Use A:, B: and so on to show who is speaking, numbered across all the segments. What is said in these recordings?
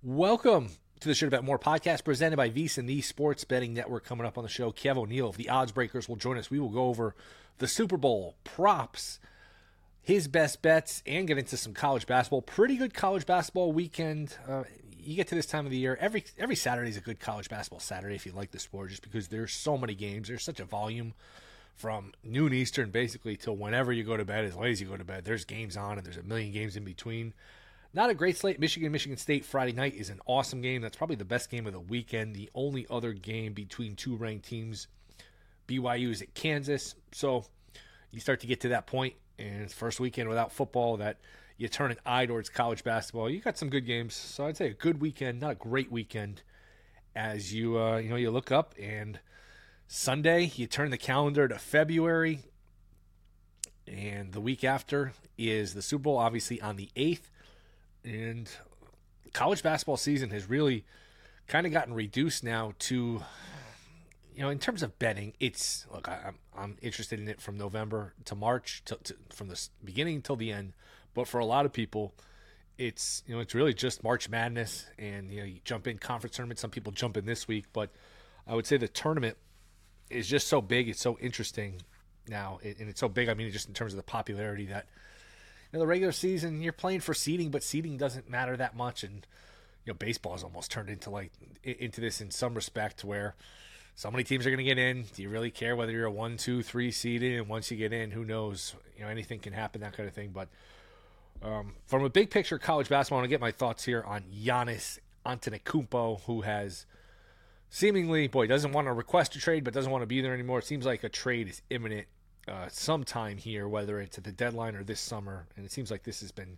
A: Welcome to the Should Bet More podcast presented by VSiN, the sports betting network. Coming up on the show, Kev O'Neill of the Odds Breakers will join us. We will go over the Super Bowl props, his best bets, and get into some college basketball. Pretty good college basketball weekend. You get to this time of the year, every Saturday is a good college basketball Saturday if you like the sport, just because there's so many games. There's such a volume from noon Eastern basically till whenever you go to bed, as late as you go to bed. There's games on, and there's a million games in between. Not a great slate. Michigan State Friday night is an awesome game. That's probably the best game of the weekend. The only other game between two ranked teams, BYU is at Kansas. So you start to get to that point, and it's first weekend without football that you turn an eye towards college basketball. You got some good games. So I'd say a good weekend, not a great weekend, as you you look up and Sunday you turn the calendar to February, and the week after is the Super Bowl, obviously on the 8th. And college basketball season has really kind of gotten reduced now to, in terms of betting, it's, look, I'm interested in it from November to March, from the beginning till the end. But for a lot of people, it's really just March Madness, and, you jump in conference tournament. Some people jump in this week, but I would say the tournament is just so big. It's so interesting now, and it's so big. I mean, just in terms of the popularity that, the regular season, you're playing for seeding, but seeding doesn't matter that much. And, baseball has almost turned into this in some respect, where so many teams are going to get in. Do you really care whether you're a 1, 2, 3 seeded? And once you get in, who knows? Anything can happen, that kind of thing. But from a big picture college basketball, I want to get my thoughts here on Giannis Antetokounmpo, who has seemingly, doesn't want to request a trade, but doesn't want to be there anymore. It seems like a trade is imminent. Sometime here, whether it's at the deadline or this summer, and it seems like this has been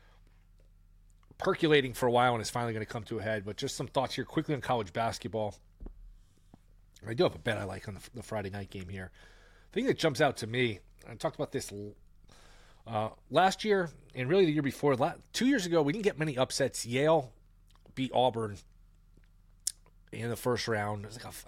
A: percolating for a while and is finally going to come to a head. But just some thoughts here quickly on college basketball. I do have a bet I like on the Friday night game here. The thing that jumps out to me, I talked about this last year and really the year before. 2 years ago, we didn't get many upsets. Yale beat Auburn in the first round. It was like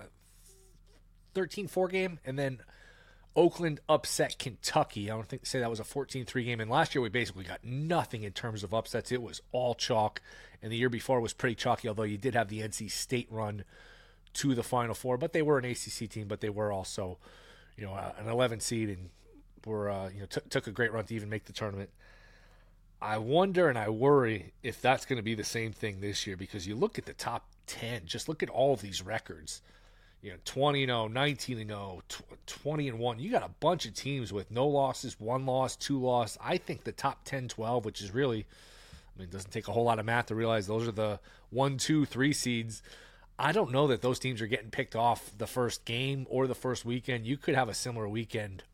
A: a 13-4 game, and then Oakland upset Kentucky. I don't say that was a 14-3 game. And last year we basically got nothing in terms of upsets. It was all chalk. And the year before was pretty chalky, although you did have the NC State run to the Final Four. But they were an ACC team, but they were also, an 11 seed, and were took a great run to even make the tournament. I wonder and I worry if that's going to be the same thing this year, because you look at the top 10, just look at all of these records. 20-0, 19-0, 20-1. You got a bunch of teams with no losses, 1 loss, 2 loss. I think the top 10, 12, which is really, it doesn't take a whole lot of math to realize those are the 1, 2, 3 seeds. I don't know that those teams are getting picked off the first game or the first weekend. You could have a similar weekend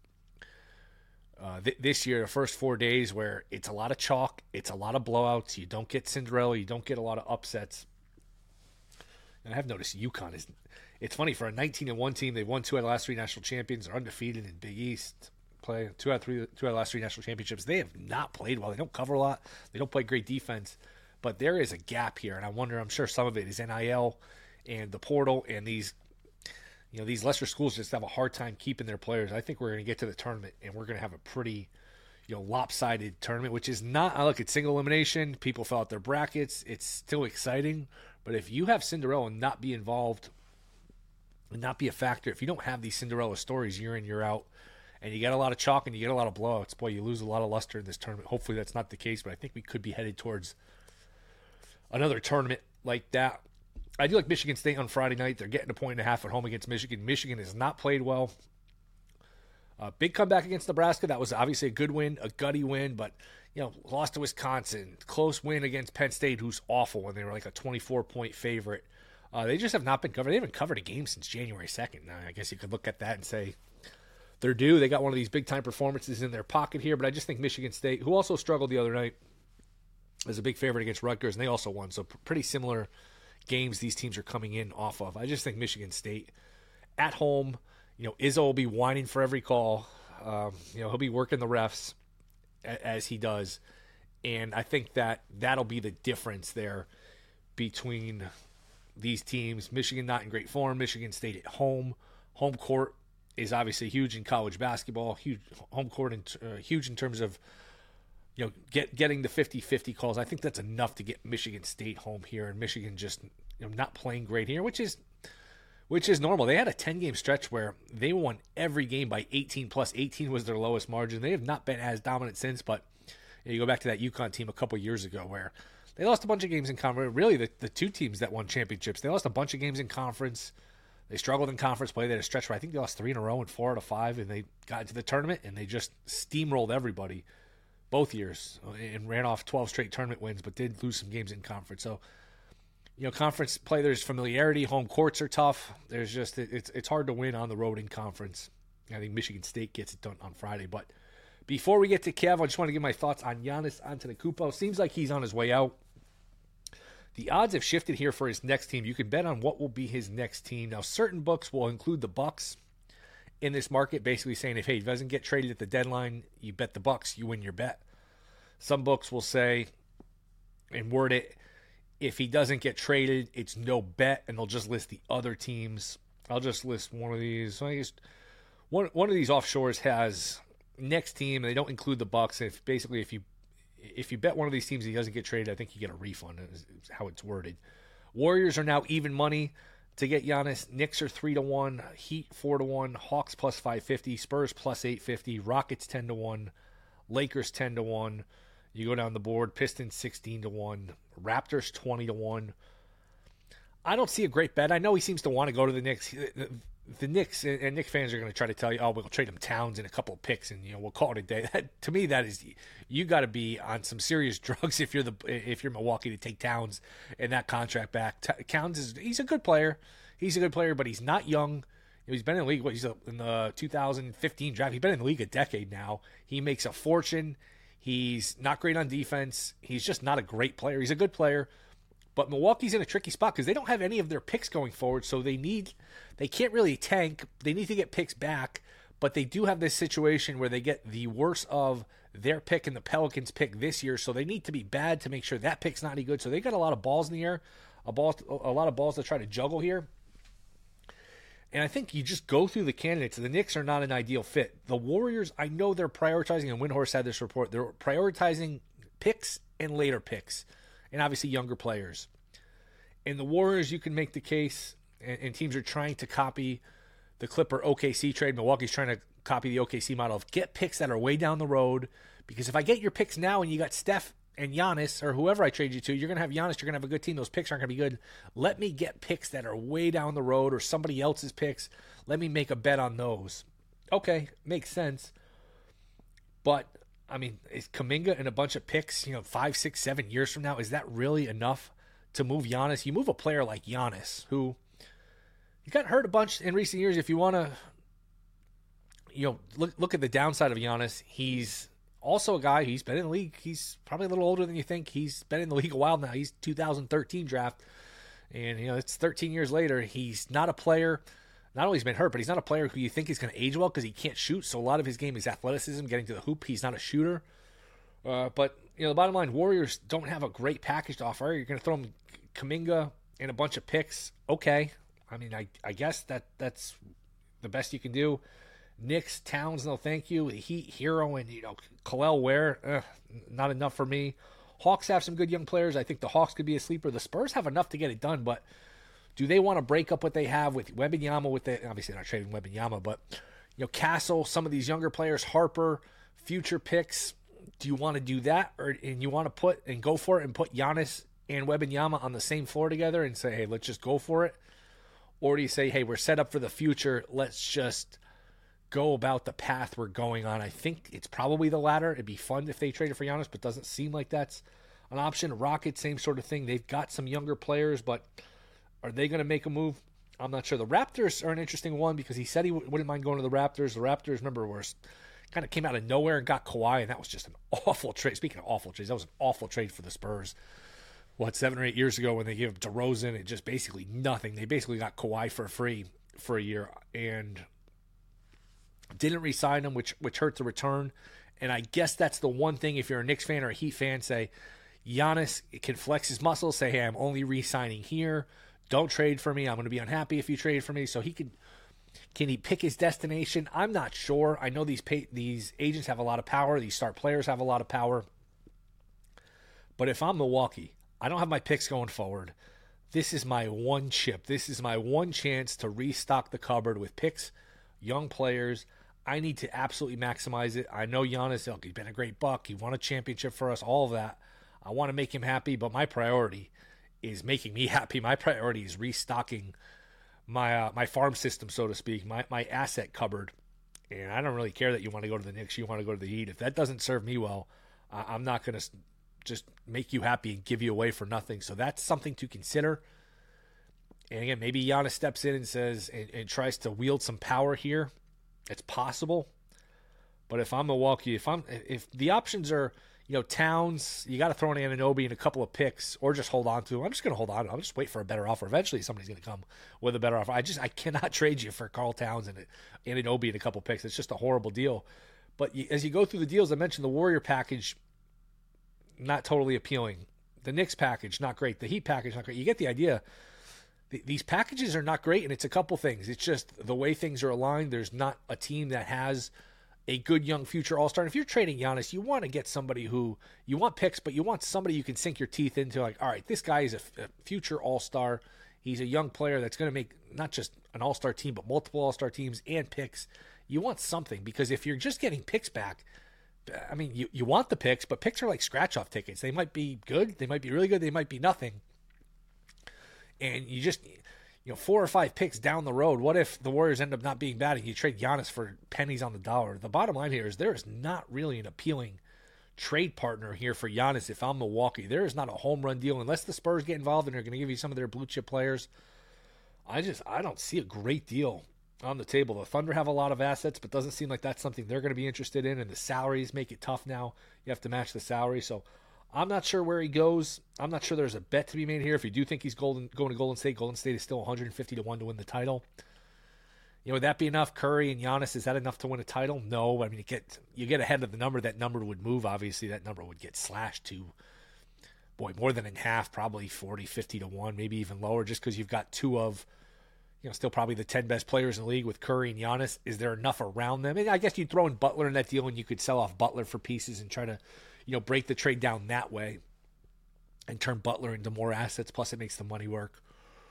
A: this year, the first 4 days, where it's a lot of chalk, it's a lot of blowouts. You don't get Cinderella, you don't get a lot of upsets. And I have noticed UConn is. It's funny, for a 19-1 team, they've won 2 out of the last 3 national champions. They're undefeated in Big East. Play 2 out of the last 3 national championships. They have not played well. They don't cover a lot. They don't play great defense. But there is a gap here, and I wonder. I'm sure some of it is NIL and the portal, and these lesser schools just have a hard time keeping their players. I think we're going to get to the tournament, and we're going to have a pretty lopsided tournament, which is not. I look at single elimination. People fill out their brackets. It's still exciting, but if you have Cinderella and not be involved, and not be a factor, if you don't have these Cinderella stories year in, year out, and you get a lot of chalk and you get a lot of blowouts, you lose a lot of luster in this tournament. Hopefully that's not the case, but I think we could be headed towards another tournament like that. I do like Michigan State on Friday night. They're getting a 1.5 at home against Michigan. Michigan has not played well. Big comeback against Nebraska. That was obviously a good win, a gutty win, but lost to Wisconsin. Close win against Penn State, who's awful, and they were like a 24-point favorite. They just have not been covered. They haven't covered a game since January 2nd. Now, I guess you could look at that and say they're due. They got one of these big-time performances in their pocket here, but I just think Michigan State, who also struggled the other night, is a big favorite against Rutgers, and they also won. So pretty similar games these teams are coming in off of. I just think Michigan State at home, Izzo will be whining for every call. He'll be working the refs as he does, and I think that'll be the difference there between these teams. Michigan not in great form. Michigan State at home. Home court is obviously huge in college basketball. Huge home court, and huge in terms of getting the 50-50 calls. I think that's enough to get Michigan State home here, and Michigan just not playing great here, which is normal. They had a 10-game stretch where they won every game by 18 plus. 18 was their lowest margin. They have not been as dominant since, but you go back to that UConn team a couple years ago where they lost a bunch of games in conference. Really, the two teams that won championships, they lost a bunch of games in conference. They struggled in conference play. They had a stretch where I think they lost 3 in a row and 4 out of 5, and they got into the tournament, and they just steamrolled everybody both years and ran off 12 straight tournament wins, but did lose some games in conference. So, conference play, there's familiarity. Home courts are tough. There's just it's hard to win on the road in conference. I think Michigan State gets it done on Friday. But before we get to Kev, I just want to give my thoughts on Giannis Antetokounmpo. Seems like he's on his way out. The odds have shifted here for his next team. You can bet on what will be his next team. Now, certain books will include the Bucks in this market, basically saying if he doesn't get traded at the deadline, you bet the Bucks, you win your bet. Some books will say and word it, if he doesn't get traded, it's no bet, and they'll just list the other teams. I'll just list one of these. I guess one of these offshores has next team, and they don't include the Bucks. If you bet one of these teams and he doesn't get traded, I think you get a refund, is how it's worded. Warriors are now even money to get Giannis. Knicks are 3-1, Heat 4-1, Hawks plus 550, Spurs plus 850, Rockets 10-1, Lakers 10-1. You go down the board, Pistons 16-1, Raptors 20-1. I don't see a great bet. I know he seems to want to go to the Knicks. The Knicks and Knicks fans are going to try to tell you, oh, we'll trade him Towns and a couple of picks, and we'll call it a day. To me, that is, you got to be on some serious drugs if you're Milwaukee to take Towns and that contract back. Towns he's a good player. He's a good player, but he's not young. He's been in the league. He's in the 2015 draft. He's been in the league a decade now. He makes a fortune. He's not great on defense. He's just not a great player. He's a good player. But Milwaukee's in a tricky spot because they don't have any of their picks going forward, so they can't really tank. They need to get picks back, but they do have this situation where they get the worst of their pick and the Pelicans' pick this year, so they need to be bad to make sure that pick's not any good. So they got a lot of balls in the air, a lot of balls to try to juggle here. And I think you just go through the candidates. The Knicks are not an ideal fit. The Warriors, I know they're prioritizing, and Windhorst had this report, they're prioritizing picks and later picks, and obviously younger players. And the Warriors, you can make the case, and teams are trying to copy the Clipper OKC trade. Milwaukee's trying to copy the OKC model of get picks that are way down the road, because if I get your picks now and you got Steph and Giannis or whoever I trade you to, you're going to have Giannis, you're going to have a good team. Those picks aren't going to be good. Let me get picks that are way down the road or somebody else's picks. Let me make a bet on those. Okay, makes sense. But, I mean, is Kuminga and a bunch of picks, 5, 6, 7 years from now, is that really enough to move Giannis? You move a player like Giannis, who he got hurt a bunch in recent years. If you want to, look at the downside of Giannis, he's also a guy, he's been in the league. He's probably a little older than you think. He's been in the league a while now. He's 2013 draft. And, it's 13 years later. He's not a player. Not only has he been hurt, but he's not a player who you think is going to age well because he can't shoot. So a lot of his game is athleticism, getting to the hoop. He's not a shooter. But, the bottom line, Warriors don't have a great package to offer. You're going to throw him Kuminga and a bunch of picks. Okay. I mean, I guess that's the best you can do. Knicks, Towns, no thank you. Heat, Hero, and, Khalil Ware, not enough for me. Hawks have some good young players. I think the Hawks could be a sleeper. The Spurs have enough to get it done, but do they want to break up what they have with Wembanyama? Obviously, they're not trading Wembanyama, but, Castle, some of these younger players, Harper, future picks. Do you want to do that, and you want to put and go for it and put Giannis and Wembanyama on the same floor together and say, hey, let's just go for it? Or do you say, hey, we're set up for the future. Let's just go about the path we're going on? I think it's probably the latter. It'd be fun if they traded for Giannis, but doesn't seem like that's an option. Rockets, same sort of thing. They've got some younger players, but are they going to make a move? I'm not sure. The Raptors are an interesting one because he said he wouldn't mind going to the Raptors. The Raptors, remember, kind of came out of nowhere and got Kawhi, and that was just an awful trade. Speaking of awful trades, that was an awful trade for the Spurs. 7 or 8 years ago when they gave DeRozan, it just basically nothing. They basically got Kawhi for free for a year and didn't re-sign him, which hurt the return. And I guess that's the one thing, if you're a Knicks fan or a Heat fan, say, Giannis can flex his muscles, say, hey, I'm only re-signing here. Don't trade for me. I'm going to be unhappy if you trade for me. So can he pick his destination? I'm not sure. I know these agents have a lot of power. These star players have a lot of power. But if I'm Milwaukee, I don't have my picks going forward. This is my one chip. This is my one chance to restock the cupboard with picks, young players. I need to absolutely maximize it. I know Giannis, look, he's been a great Buck. He won a championship for us, all of that. I want to make him happy, but my priority is making me happy. My priority is restocking my farm system, so to speak, my asset cupboard. And I don't really care that you want to go to the Knicks, you want to go to the Heat. If that doesn't serve me well, I'm not going to just make you happy and give you away for nothing. So that's something to consider. And again, maybe Giannis steps in and says and tries to wield some power here. It's possible. But if I'm Milwaukee, if the options are, Towns, you got to throw in Anunoby and a couple of picks, or just hold on to him. I'm just going to hold on. I'll just wait for a better offer. Eventually, somebody's going to come with a better offer. I cannot trade you for Karl Towns and Anunoby and a couple of picks. It's just a horrible deal. But as you go through the deals, I mentioned the Warrior package, not totally appealing. The Knicks package, not great. The Heat package, not great. You get the idea. These packages are not great, and it's a couple things. It's just the way things are aligned. There's not a team that has a good young future all-star. And if you're trading Giannis, you want to get somebody who, you want picks, but you want somebody you can sink your teeth into. Like, all right, this guy is a future all-star. He's a young player that's going to make not just an all-star team, but multiple all-star teams and picks. You want something, because if you're just getting picks back, I mean, you want the picks, but picks are like scratch-off tickets. They might be good. They might be really good. They might be nothing. And you just, 4 or 5 picks down the road, what if the Warriors end up not being bad and you trade Giannis for pennies on the dollar? The bottom line here is there is not really an appealing trade partner here for Giannis if I'm Milwaukee. There is not a home run deal unless the Spurs get involved and they're going to give you some of their blue chip players. I don't see a great deal on the table. The Thunder have a lot of assets, but doesn't seem like that's something they're going to be interested in, and the salaries make it tough now. You have to match the salary, so I'm not sure where he goes. I'm not sure there's a bet to be made here. If you do think he's going to Golden State is still 150-1 to win the title. Would that be enough? Curry and Giannis, is that enough to win a title? No. I mean, you get ahead of the number, that number would move. Obviously, that number would get slashed to, more than in half, probably 50-1, maybe even lower, just because you've got two of, still probably the 10 best players in the league with Curry and Giannis. Is there enough around them? And I guess you'd throw in Butler in that deal, and you could sell off Butler for pieces and try to, break the trade down that way and turn Butler into more assets. Plus, it makes the money work.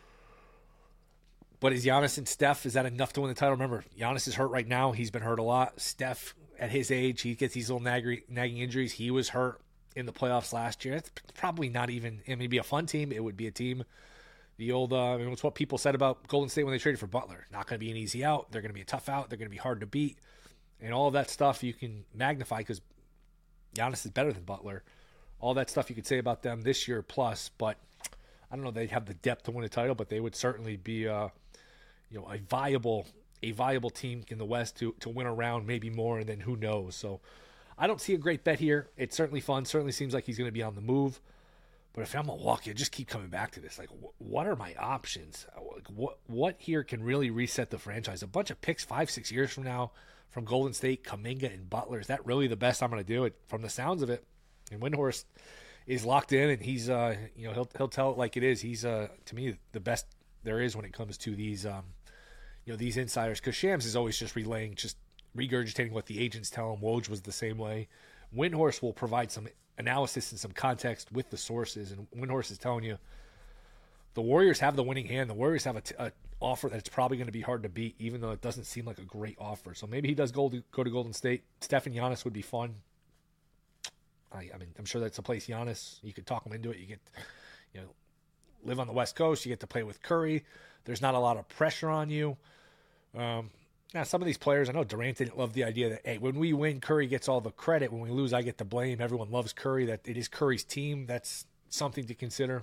A: But is Giannis and Steph, is that enough to win the title? Remember, Giannis is hurt right now. He's been hurt a lot. Steph, at his age, he gets these little nagging injuries. He was hurt in the playoffs last year. It's probably not even, it would be a fun team. It would be a team. The old, it's what people said about Golden State when they traded for Butler. Not going to be an easy out. They're going to be a tough out. They're going to be hard to beat. And all of that stuff you can magnify because Giannis is better than Butler. All that stuff you could say about them this year plus, but I don't know, they'd have the depth to win a title, but they would certainly be a viable team in the West to win a round, maybe more, and then who knows. So I don't see a great bet here. It's certainly fun. Certainly seems like he's going to be on the move. But if I'm Milwaukee, I just keep coming back to this. Like, what are my options? What here can really reset the franchise? A bunch of picks 5-6 years from now from Golden State, Kuminga and Butler. Is that really the best I'm going to do it? From the sounds of it, and Windhorst is locked in, and he's he'll tell it like it is. He's to me the best there is when it comes to these these insiders. Because Shams is always just regurgitating what the agents tell him. Woj was the same way. Windhorst will provide some analysis and some context with the sources, and Windhorst is telling you the Warriors have the winning hand. The Warriors have a offer that's probably going to be hard to beat, even though it doesn't seem like a great offer. So maybe he does go to Golden State. Steph and Giannis would be fun. I mean, I'm sure that's a place Giannis, you could talk him into it. You get, live on the West Coast. You get to play with Curry. There's not a lot of pressure on you. Now, some of these players, I know Durant didn't love the idea that, hey, when we win, Curry gets all the credit. When we lose, I get the blame. Everyone loves Curry. That it is Curry's team. That's something to consider.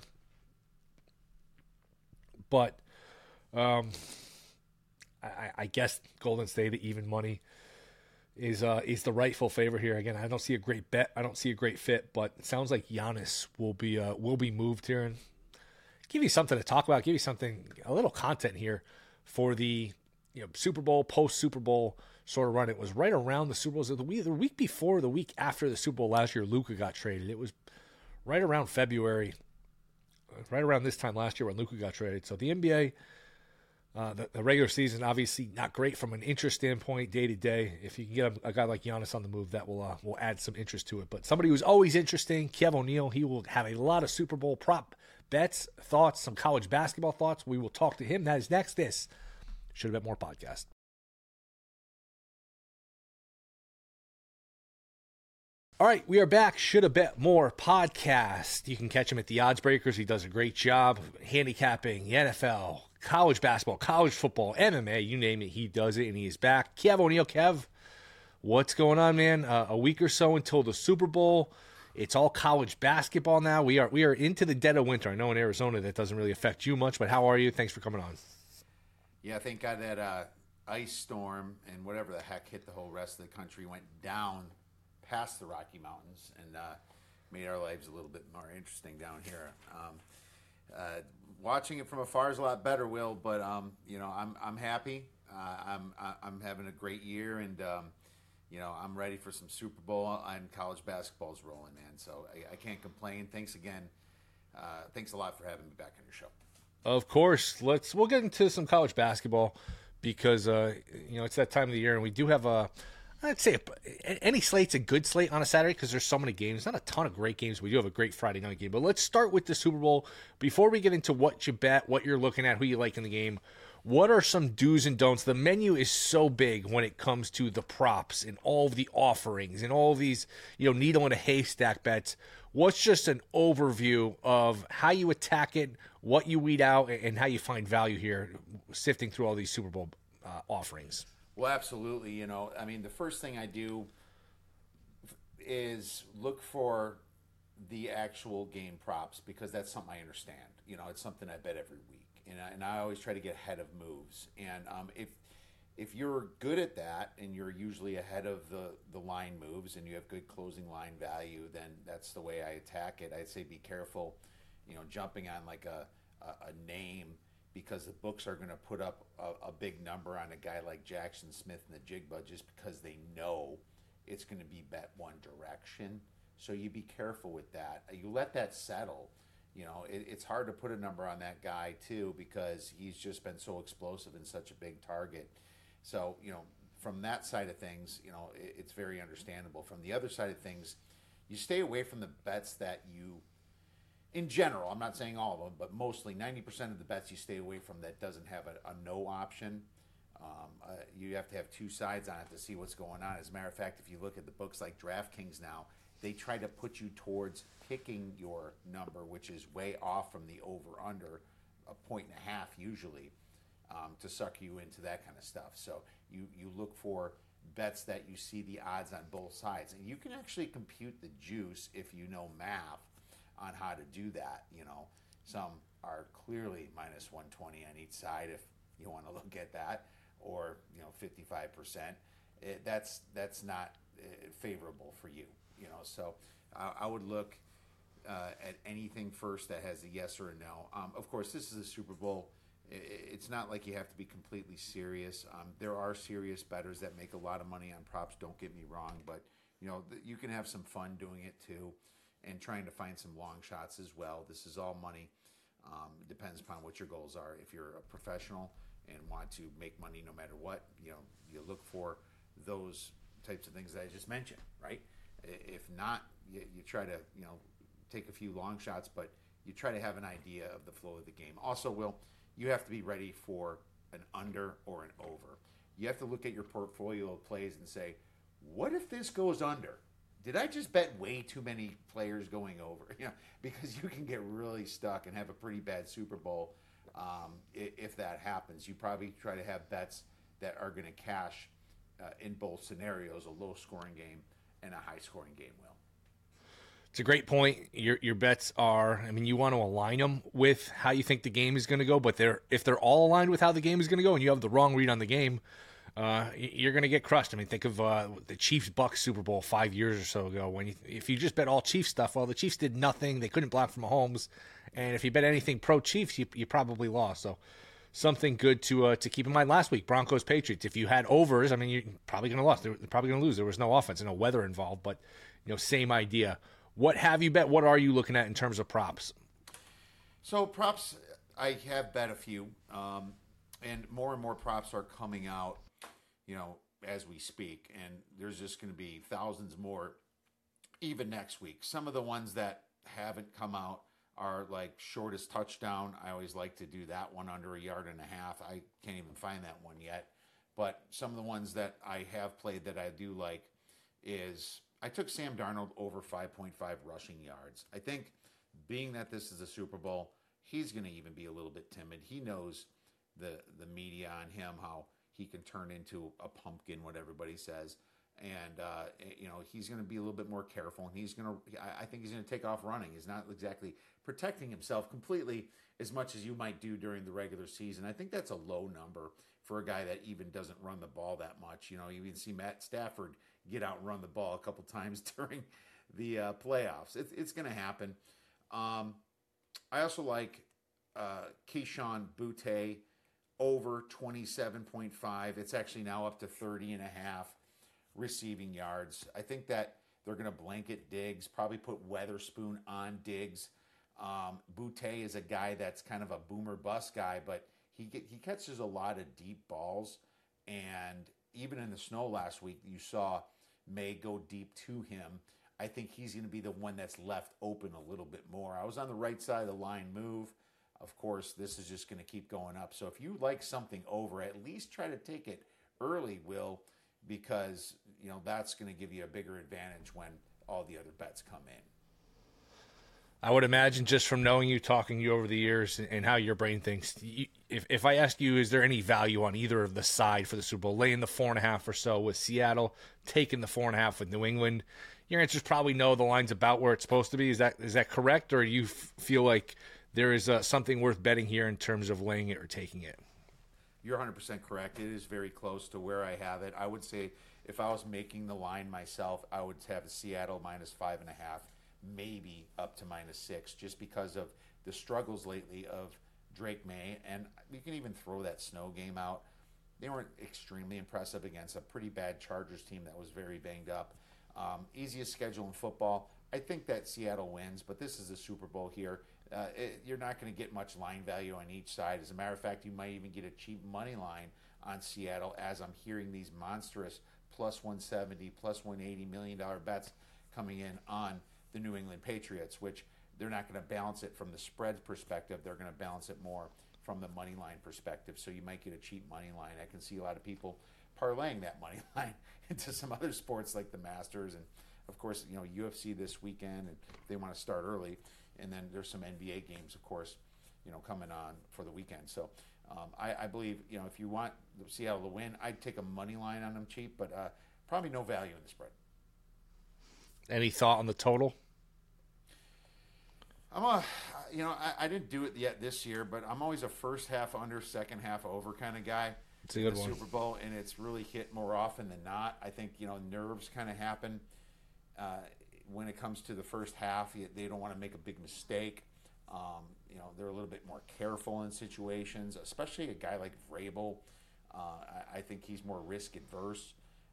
A: But I guess Golden State, the even money, is the rightful favor here. Again, I don't see a great bet. I don't see a great fit, but it sounds like Giannis will be moved here and give you something to talk about. Give you something, a little content here for the Super Bowl, post Super Bowl sort of run. It was right around the Super Bowl. So the week before, the week after the Super Bowl last year, Luka got traded. It was right around February, right around this time last year when Luka got traded. So the NBA The regular season, obviously not great from an interest standpoint day to day. If you can get a guy like Giannis on the move, that will add some interest to it. But somebody who's always interesting, Kev O'Neill, he will have a lot of Super Bowl prop bets, thoughts, some college basketball thoughts. We will talk to him. That is next. This Should Have Bet More podcast. All right, we are back. Should Have Bet More podcast. You can catch him at the Odds Breakers. He does a great job handicapping the NFL, college basketball, college football, MMA, you name it, he does it, and he is back. Kev O'Neill. Kev, what's going on, man? A week or so until the Super Bowl. It's all college basketball now. We are into the dead of winter. I know in Arizona that doesn't really affect you much, but how are you? Thanks for coming on.
B: Yeah, thank God that ice storm and whatever the heck hit the whole rest of the country went down past the Rocky Mountains and made our lives a little bit more interesting down here. Watching it from afar is a lot better, Will, but I'm happy. I'm having a great year, and I'm ready for some Super Bowl, and college basketball's rolling, man. So I can't complain. Thanks again. Thanks a lot for having me back on your show.
A: Of course, we'll get into some college basketball because it's that time of the year, and we do have I'd say any slate's a good slate on a Saturday because there's so many games. Not a ton of great games. We do have a great Friday night game. But let's start with the Super Bowl. Before we get into what you bet, what you're looking at, who you like in the game, what are some do's and don'ts? The menu is so big when it comes to the props and all of the offerings and all of these, needle in a haystack bets. What's just an overview of how you attack it, what you weed out, and how you find value here, sifting through all these Super Bowl offerings?
B: Well, absolutely. The first thing I do is look for the actual game props because that's something I understand. It's something I bet every week, and I always try to get ahead of moves. And if you're good at that and you're usually ahead of the line moves and you have good closing line value, then that's the way I attack it. I'd say be careful, jumping on like a name, because the books are going to put up a big number on a guy like Jackson Smith and the Jigba just because they know it's going to be bet one direction. So you be careful with that. You let that settle. It's hard to put a number on that guy too because he's just been so explosive and such a big target. So, from that side of things, it's very understandable. From the other side of things, you stay away from the bets that you, in general, I'm not saying all of them, but mostly 90% of the bets you stay away from that doesn't have a no option. You have to have two sides on it to see what's going on. As a matter of fact, if you look at the books like DraftKings now, they try to put you towards picking your number, which is way off from the over-under, 1.5 usually, to suck you into that kind of stuff. So you look for bets that you see the odds on both sides. And you can actually compute the juice if you know math on how to do that. Some are clearly minus 120 on each side if you want to look at that, or 55%. That's not favorable for you. So I would look at anything first that has a yes or a no. Of course, this is a Super Bowl. It's not like you have to be completely serious. There are serious bettors that make a lot of money on props. Don't get me wrong, but you can have some fun doing it too, and trying to find some long shots as well. This is all money. Depends upon what your goals are. If you're a professional and want to make money no matter what, you look for those types of things that I just mentioned, right? If not, you try to take a few long shots, but you try to have an idea of the flow of the game. Also, Will, you have to be ready for an under or an over. You have to look at your portfolio of plays and say, what if this goes under? Did I just bet way too many players going over? Because you can get really stuck and have a pretty bad Super Bowl if that happens. You probably try to have bets that are going to cash in both scenarios, a low-scoring game and a high-scoring game, Will.
A: It's a great point. Your bets are, you want to align them with how you think the game is going to go, but if they're all aligned with how the game is going to go and you have the wrong read on the game, you're going to get crushed. Think of the Chiefs-Bucks Super Bowl 5 years or so ago. If you just bet all Chiefs stuff, well, the Chiefs did nothing. They couldn't block from Mahomes. And if you bet anything pro-Chiefs, you probably lost. So something good to keep in mind. Last week, Broncos-Patriots. If you had overs, you're probably going to lose. They're probably going to lose. There was no offense and no weather involved, but same idea. What have you bet? What are you looking at in terms of props?
B: So props, I have bet a few. and more props are coming out, as we speak, and there's just going to be thousands more even next week. Some of the ones that haven't come out are like shortest touchdown. I always like to do that one under 1.5 yards. I can't even find that one yet. But some of the ones that I have played that I do like is I took Sam Darnold over 5.5 rushing yards. I think being that this is a Super Bowl, he's going to even be a little bit timid. He knows the media on him, how he can turn into a pumpkin, what everybody says. And, he's going to be a little bit more careful. And I think he's going to take off running. He's not exactly protecting himself completely as much as you might do during the regular season. I think that's a low number for a guy that even doesn't run the ball that much. You even see Matt Stafford get out and run the ball a couple times during the playoffs. It's going to happen. I also like Keyshawn Butte over 27.5. It's actually now up to 30.5 receiving yards. I think that they're going to blanket Diggs, probably put Weatherspoon on Diggs. Butte is a guy that's kind of a boomer bust guy, but he catches a lot of deep balls. And even in the snow last week, you saw May go deep to him. I think he's going to be the one that's left open a little bit more. I was on the right side of the line move. Of course, this is just going to keep going up. So if you like something over, at least try to take it early, Will, because that's going to give you a bigger advantage when all the other bets come in.
A: I would imagine, just from knowing you, talking to you over the years, and how your brain thinks, if I ask you, is there any value on either of the side for the Super Bowl, laying the 4.5 or so with Seattle, taking the 4.5 with New England, your answer is probably no. The line's about where it's supposed to be. Is that correct, or do you feel like there is something worth betting here in terms of laying it or taking it?
B: You're 100% correct. It is very close to where I have it. I would say if I was making the line myself, I would have Seattle -5.5, maybe up to -6, just because of the struggles lately of Drake May. And you can even throw that snow game out. They weren't extremely impressive against a pretty bad Chargers team that was very banged up. Easiest schedule in football. I think that Seattle wins, but this is a Super Bowl here. You're not going to get much line value on each side. As a matter of fact, you might even get a cheap money line on Seattle, as I'm hearing these monstrous +170, +180 million dollar bets coming in on the New England Patriots, which they're not going to balance it from the spread perspective. They're going to balance it more from the money line perspective. So you might get a cheap money line. I can see a lot of people parlaying that money line into some other sports like the Masters, and of course, UFC this weekend, and they want to start early. And then there's some NBA games, of course, coming on for the weekend. So I believe, if you want Seattle to win, I'd take a money line on them cheap, but probably no value in the spread.
A: Any thought on the total?
B: I didn't do it yet this year, but I'm always a first half under, second half over kind of guy.
A: It's a good one.
B: Super Bowl, and it's really hit more often than not. I think, nerves kind of happen when it comes to the first half. They don't want to make a big mistake. They're a little bit more careful in situations, especially a guy like Vrabel. I think he's more risk adverse.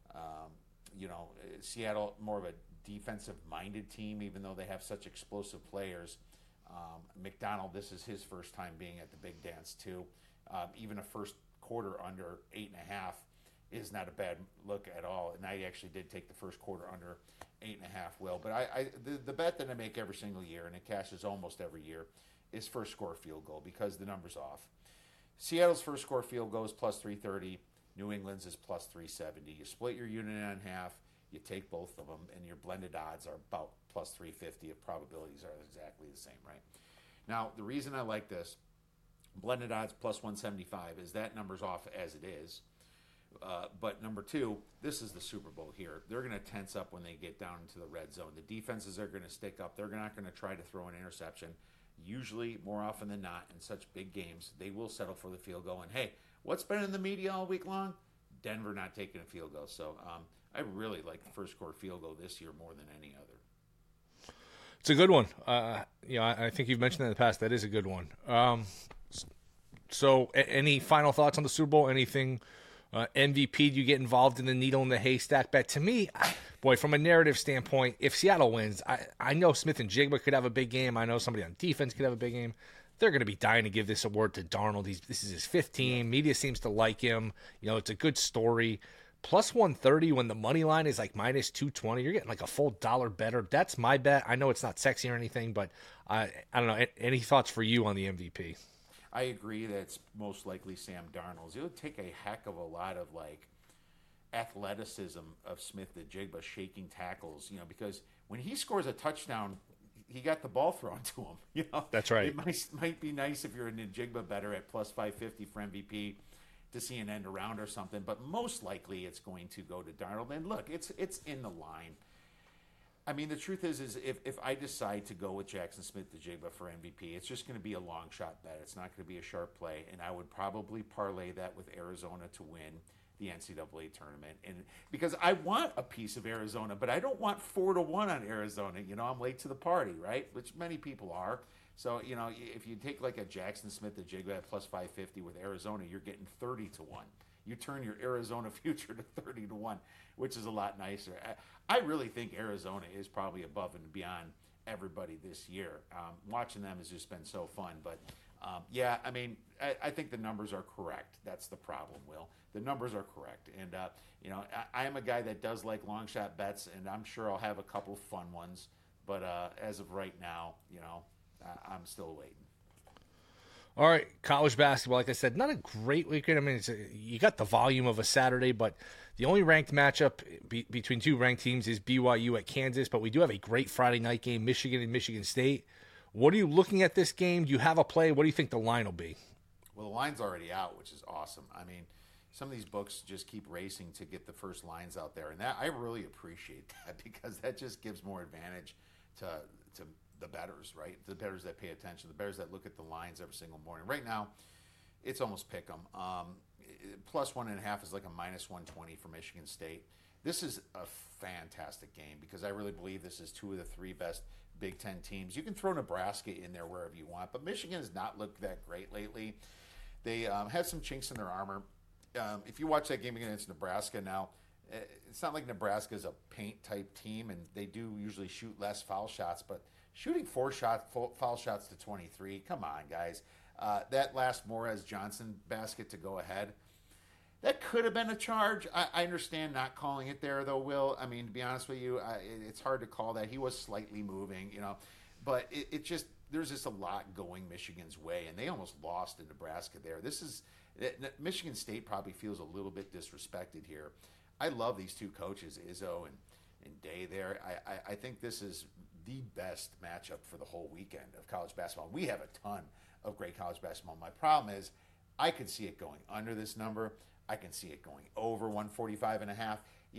B: Seattle, more of a defensive-minded team, even though they have such explosive players. McDonald, this is his first time being at the big dance, too. Even a first quarter under 8.5 is not a bad look at all. And I actually did take the first quarter under 8.5, Will. But the bet that I make every single year, and it cashes almost every year, is first score field goal, because the number's off. Seattle's first score field goal is +330. New England's is +370. You split your unit in half, you take both of them, and your blended odds are about +350 if probabilities are exactly the same, right? Now, the reason I like this, blended odds +175, is that number's off as it is. But number two, this is the Super Bowl here. They're going to tense up when they get down into the red zone. The defenses are going to stick up. They're not going to try to throw an interception. Usually, more often than not, in such big games, they will settle for the field goal. And hey, what's been in the media all week long? Denver not taking a field goal. So I really like the first score field goal this year more than any other.
A: It's a good one. I think you've mentioned that in the past. That is a good one. So any final thoughts on the Super Bowl? Anything MVP, do you get involved in the needle in the haystack bet? To me, boy, from a narrative standpoint, if Seattle wins, I know Smith and Jigba could have a big game. I know somebody on defense could have a big game. they're going to be dying to give this award to Darnold. This is his fifth team. Media seems to like him. It's a good story. Plus 130 when the money line is like minus 220. You're getting like a full dollar better. That's my bet. I know it's not sexy or anything, but I don't know. Any thoughts for you on the MVP?
B: I agree that it's most likely Sam Darnold. It would take a heck of a lot of like athleticism of Smith-Njigba shaking tackles, because when he scores a touchdown, he got the ball thrown to him.
A: That's right.
B: It might be nice if you're a Njigba better at plus 550 for MVP to see an end around or something, but most likely it's going to go to Darnold. And look, it's in the line. I mean, the truth is if I decide to go with Jackson Smith-Njigba for MVP, it's just going to be a long shot bet. It's not going to be a sharp play, and I would probably parlay that with Arizona to win the NCAA tournament. And because I want a piece of Arizona, but I don't want 4-1 on Arizona. I'm late to the party, right? Which many people are. So, if you take like a Jackson Smith-Njigba at plus 550 with Arizona, you're getting 30-1. You turn your Arizona future to 30-1, which is a lot nicer. I really think Arizona is probably above and beyond everybody this year. Watching them has just been so fun. But, yeah, I mean, I think the numbers are correct. That's the problem, Will. The numbers are correct. And, I am a guy that does like long shot bets, and I'm sure I'll have a couple fun ones. But as of right now, I'm still waiting.
A: All right, college basketball, like I said, not a great weekend. I mean, you got the volume of a Saturday, but the only ranked matchup between two ranked teams is BYU at Kansas, but we do have a great Friday night game, Michigan and Michigan State. What are you looking at this game? Do you have a play? What do you think the line will be?
B: Well, the line's already out, which is awesome. I mean, some of these books just keep racing to get the first lines out there, and that I really appreciate that because that just gives more advantage to the bettors, right? The bettors that pay attention, the bettors that look at the lines every single morning. Right now, it's almost pick 'em. Plus 1.5 is like a minus 120 for Michigan State. This is a fantastic game because I really believe this is two of the three best Big Ten teams. You can throw Nebraska in there wherever you want, but Michigan has not looked that great lately. They have some chinks in their armor. If you watch that game against Nebraska now, it's not like Nebraska is a paint-type team, and they do usually shoot less foul shots, but shooting foul shots to 23, come on, guys. That last Morez Johnson basket to go ahead, that could have been a charge. I understand not calling it there, though, Will. I mean, to be honest with you, it's hard to call that. He was slightly moving, but it just, there's just a lot going Michigan's way, and they almost lost to Nebraska there. Michigan State probably feels a little bit disrespected here. I love these two coaches, Izzo and Day there. I think this is the best matchup for the whole weekend of college basketball. We have a ton of great college basketball. My problem is I could see it going under this number. I can see it going over 145.5.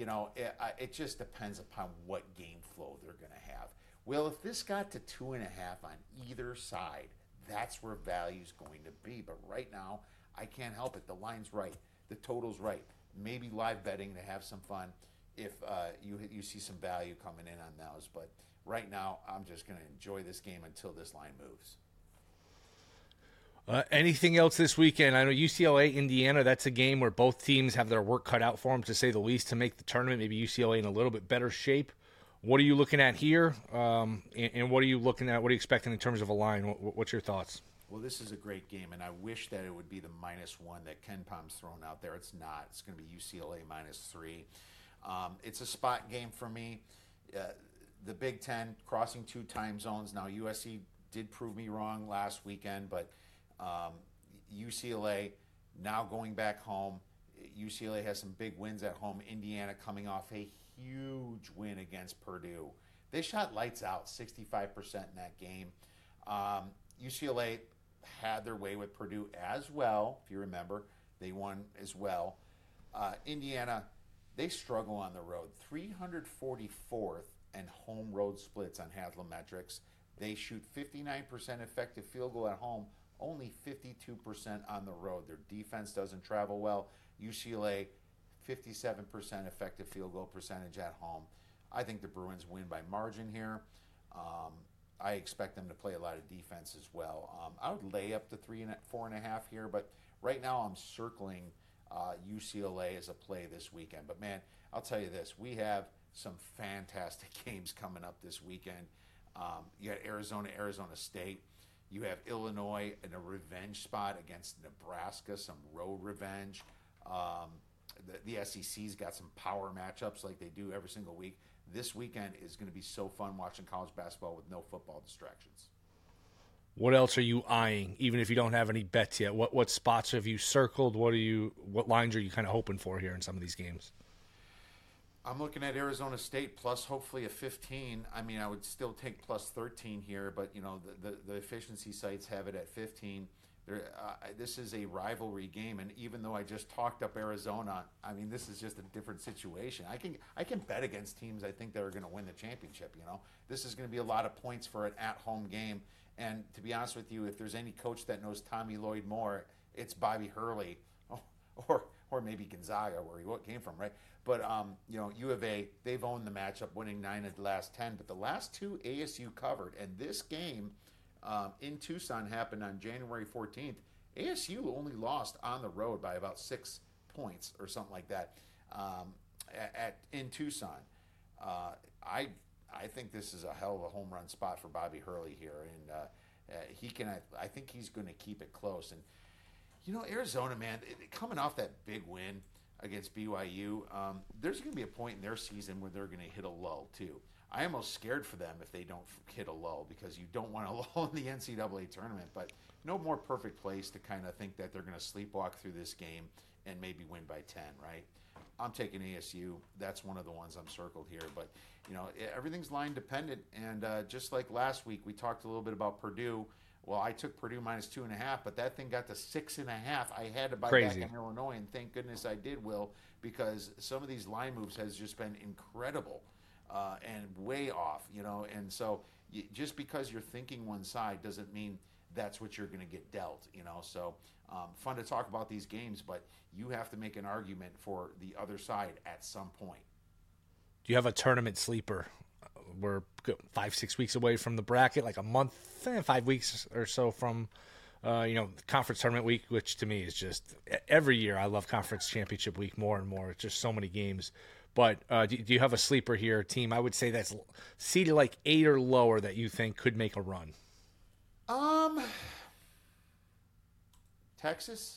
B: It just depends upon what game flow they're going to have. Well, if this got to 2.5 on either side, that's where value's going to be. But right now, I can't help it. The line's right. The total's right. Maybe live betting to have some fun if you see some value coming in on those. But right now, I'm just going to enjoy this game until this line moves.
A: Anything else this weekend? I know UCLA, Indiana, that's a game where both teams have their work cut out for them, to say the least, to make the tournament. Maybe UCLA in a little bit better shape. What are you looking at here? And what are you looking at? What are you expecting in terms of a line? What's your thoughts?
B: Well, this is a great game, and I wish that it would be the -1 that KenPom's thrown out there. It's not. It's going to be UCLA -3. It's a spot game for me. The Big Ten crossing two time zones. Now, USC did prove me wrong last weekend, but UCLA now going back home. UCLA has some big wins at home. Indiana coming off a huge win against Purdue. They shot lights out, 65% in that game. UCLA had their way with Purdue as well, if you remember. They won as well. Indiana, they struggle on the road. 344th and home road splits on Haslametrics. They shoot 59% effective field goal at home, only 52% on the road. Their defense doesn't travel well. UCLA, 57% effective field goal percentage at home. I think the Bruins win by margin here. I expect them to play a lot of defense as well. I would lay up to 4.5 here, but right now I'm circling UCLA as a play this weekend. But man, I'll tell you this: we have some fantastic games coming up this weekend. You got Arizona State. You have Illinois in a revenge spot against Nebraska, some road revenge. The SEC's got some power matchups like they do every single week. This weekend is going to be so fun watching college basketball with no football distractions.
A: What else are you eyeing, even if you don't have any bets yet? What spots have you circled? What lines are you kind of hoping for here in some of these games?
B: I'm looking at Arizona State plus hopefully a 15. I mean, I would still take plus 13 here, but the efficiency sites have it at 15. This is a rivalry game, and even though I just talked up Arizona, I mean, this is just a different situation. I can bet against teams I think that are going to win the championship. This is going to be a lot of points for an at-home game. And to be honest with you, if there's any coach that knows Tommy Lloyd more, it's Bobby Hurley, or maybe Gonzaga, where he came from, right? But U of A, they've owned the matchup, winning 9 of the last 10. But the last 2 ASU covered, and this game in Tucson happened on January 14th. ASU only lost on the road by about 6 points or something like that in Tucson. I think this is a hell of a home run spot for Bobby Hurley here, and he can. I think he's going to keep it close. And Arizona, man, coming off that big win against BYU, there's going to be a point in their season where they're going to hit a lull too. I am almost scared for them if they don't hit a lull, because you don't want a lull in the NCAA tournament. But no more perfect place to kind of think that they're going to sleepwalk through this game and maybe win by 10, right? I'm taking ASU. That's one of the ones I'm circled here. But, everything's line dependent. And just like last week, we talked a little bit about Purdue. Well, I took Purdue minus 2.5, but that thing got to 6.5. I had to buy back in Illinois, and thank goodness I did, Will, because some of these line moves has just been incredible and way off, And so just because you're thinking one side doesn't mean that's what you're going to get dealt, So fun to talk about these games, but you have to make an argument for the other side at some point.
A: Do you have a tournament sleeper? We're 5-6 weeks away from the bracket, like a month, 5 weeks or so from, conference tournament week, which to me is just every year. I love conference championship week more and more. It's just so many games. But do you have a sleeper here, team? I would say that's seeded like 8 or lower that you think could make a run.
B: Texas.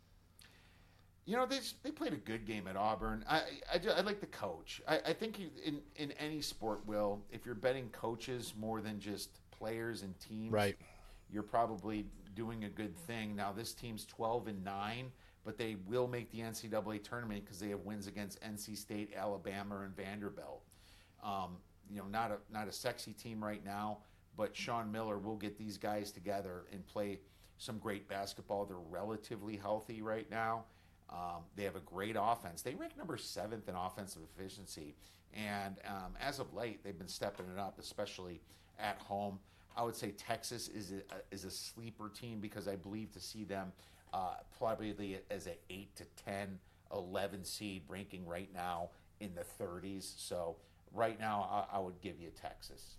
B: They played a good game at Auburn. I like the coach. I think in any sport, Will, if you're betting coaches more than just players and teams,
A: right,
B: you're probably doing a good thing. Now, this team's 12-9, but they will make the NCAA tournament because they have wins against NC State, Alabama, and Vanderbilt. Not a sexy team right now, but Sean Miller will get these guys together and play some great basketball. They're relatively healthy right now. They have a great offense. They rank number 7th in offensive efficiency. And as of late, they've been stepping it up, especially at home. I would say Texas is a sleeper team because I believe to see them probably as an 8 to 10, 11 seed, ranking right now in the 30s. So right now, I would give you Texas.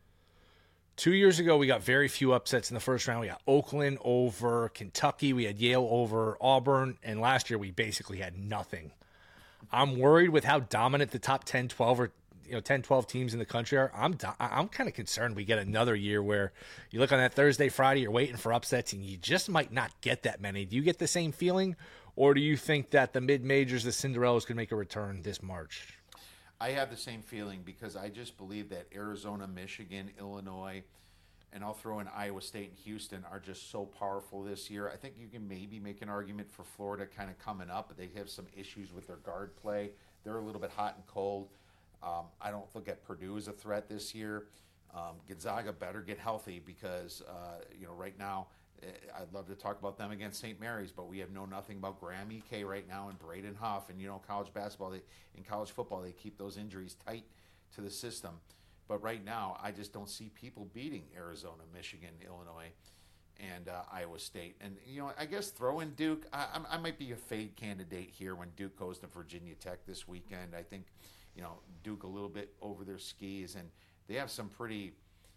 A: 2 years ago, we got very few upsets in the first round. We got Oakland over Kentucky. We had Yale over Auburn. And last year, we basically had nothing. I'm worried with how dominant the top 10, 12 or 10, 12 teams in the country are. I'm kind of concerned we get another year where you look on that Thursday, Friday, you're waiting for upsets, and you just might not get that many. Do you get the same feeling? Or do you think that the mid-majors, the Cinderellas, could make a return this March?
B: I have the same feeling because I just believe that Arizona, Michigan, Illinois, and I'll throw in Iowa State and Houston are just so powerful this year. I think you can maybe make an argument for Florida kind of coming up, but they have some issues with their guard play. They're a little bit hot and cold. I don't look at Purdue as a threat this year. Gonzaga better get healthy because, right now, I'd love to talk about them against St. Mary's, but we have nothing about Graham Ike right now and Braden Huff. And, college basketball, in college football, they keep those injuries tight to the system. But right now, I just don't see people beating Arizona, Michigan, Illinois, and Iowa State. And, I guess throw in Duke. I might be a fade candidate here when Duke goes to Virginia Tech this weekend. I think, Duke a little bit over their skis, and they have some pretty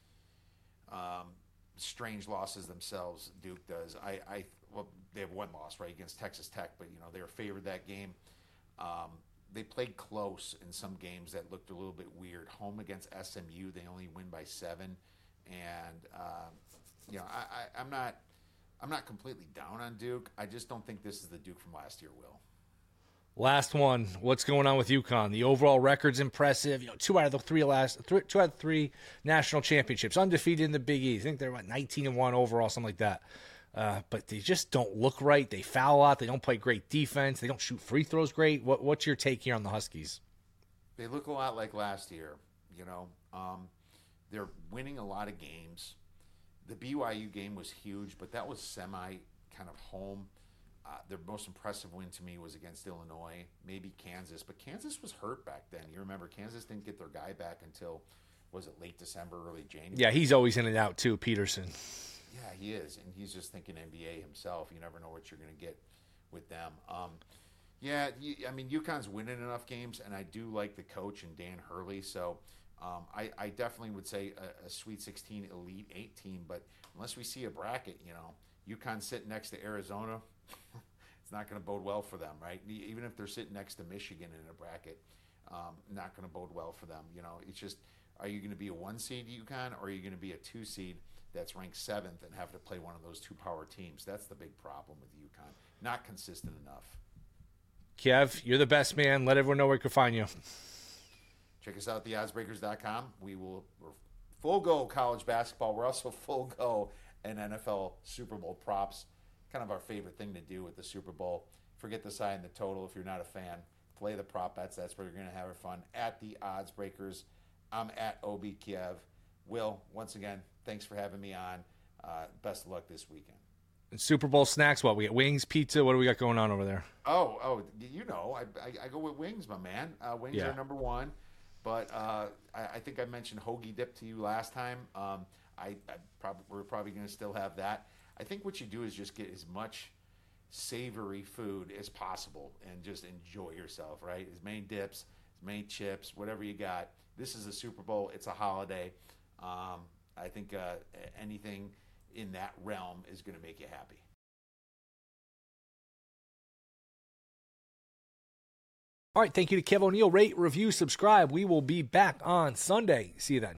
B: strange losses themselves. Duke does. They have one loss right against Texas Tech, but they were favored that game. They played close in some games that looked a little bit weird. Home against SMU, they only win by 7, and I'm not completely down on Duke. I just don't think this is the Duke from last year, Will.
A: Last one. What's going on with UConn? The overall record's impressive. 2 out of the 3 national championships, undefeated in the Big East. I think they're 19-1 overall, something like that. But they just don't look right. They foul a lot. They don't play great defense. They don't shoot free throws great. What's your take here on the Huskies?
B: They look a lot like last year. They're winning a lot of games. The BYU game was huge, but that was semi kind of home. Their most impressive win to me was against Illinois, maybe Kansas. But Kansas was hurt back then. You remember, Kansas didn't get their guy back until, was it late December, early January?
A: Yeah, he's always in and out too, Peterson.
B: Yeah, he is. And he's just thinking NBA himself. You never know what you're going to get with them. UConn's winning enough games, and I do like the coach and Dan Hurley. So I definitely would say a Sweet 16, Elite 8 team. But unless we see a bracket, UConn sitting next to Arizona, it's not going to bode well for them, right? Even if they're sitting next to Michigan in a bracket, not going to bode well for them. It's just, are you going to be a 1 seed UConn, or are you going to be a 2 seed that's ranked 7th and have to play one of those 2 power teams? That's the big problem with UConn. Not consistent enough.
A: Kev, you're the best man. Let everyone know where you can find you.
B: Check us out at theoddsbreakers.com. We're full go college basketball. We're also full go in NFL Super Bowl props. Kind of our favorite thing to do with the Super Bowl. Forget the side and the total if you're not a fan. Play the prop bets. That's where you're going to have fun. At the Odds Breakers, I'm at OBKiev. Will, once again, thanks for having me on. Best of luck this weekend.
A: And Super Bowl snacks, what? We got wings, pizza. What do we got going on over there?
B: Oh, I go with wings, my man. Wings are number 1. But I think I mentioned hoagie dip to you last time. We're probably going to still have that. I think what you do is just get as much savory food as possible and just enjoy yourself, right? As many dips, as many chips, whatever you got. This is a Super Bowl. It's a holiday. I think anything in that realm is going to make you happy.
A: All right, thank you to Kev O'Neill. Rate, review, subscribe. We will be back on Sunday. See you then.